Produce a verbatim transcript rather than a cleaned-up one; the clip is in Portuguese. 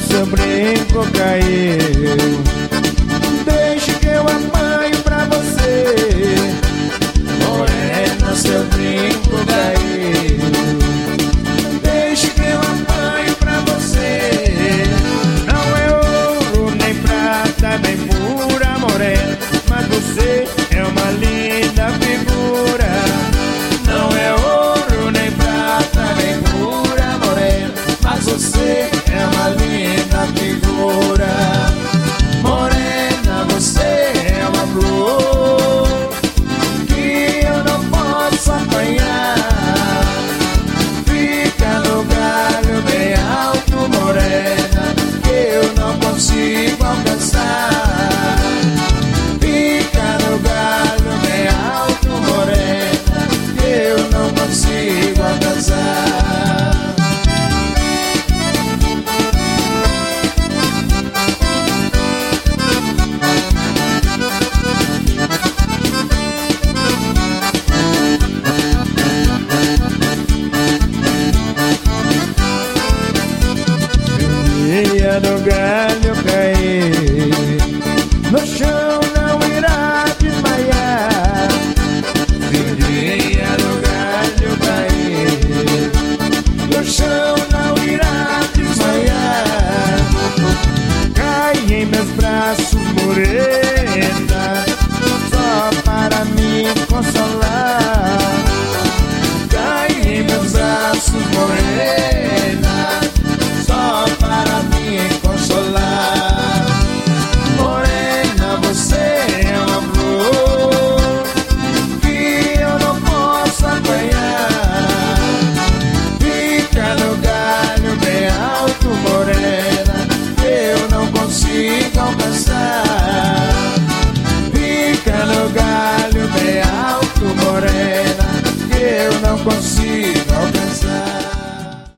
seu brinco caiu. Deixe que eu apanho pra você, morena, seu brinco caiu. Deixe que eu apanho pra você. Não é ouro, nem prata, nem pura, morena, mas você é uma linda figura. Não é ouro, nem prata, nem pura, morena, mas você é uma linda figura. Morena, você é uma flor que eu não posso apanhar. Fica no galho bem alto, morena, que eu não consigo alcançar. Fica no galho bem alto, morena, que eu não consigo alcançar. Dia do galho cair, no chão não irá desmaiar. Se o dia do galho cair, no chão não irá desmaiar. Cai em meus braços, morena, só para me consolar. Cai em meus braços, morena,